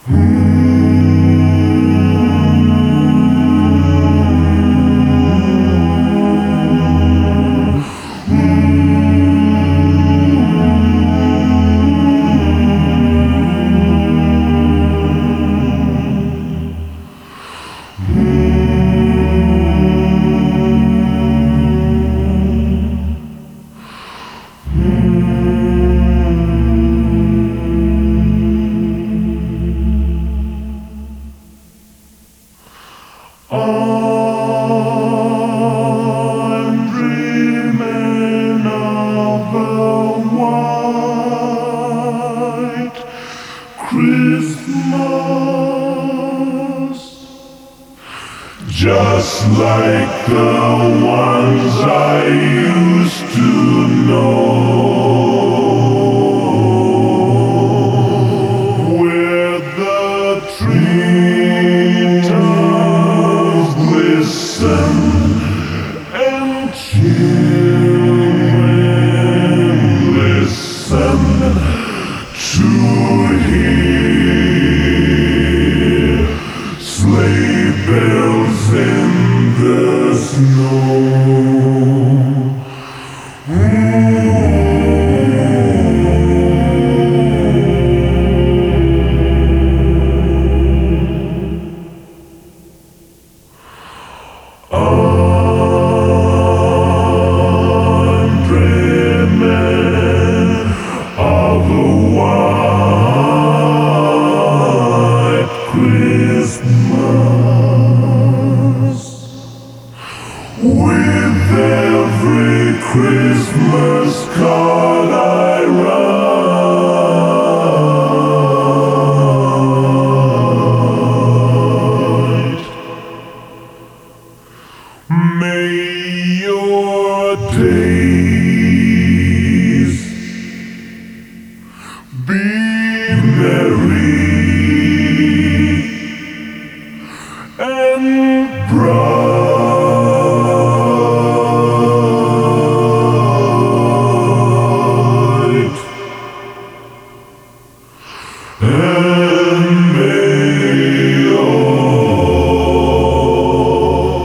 I'm dreaming of a white Christmas, just like the ones I used to know, where the treetops glisten and children listen to hear sleigh bells in the snow. I'm dreaming of a white Christmas, with every Christmas card I write. May your days be merry and bright, and may all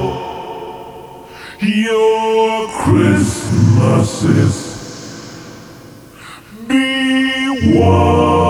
your Christmases be one.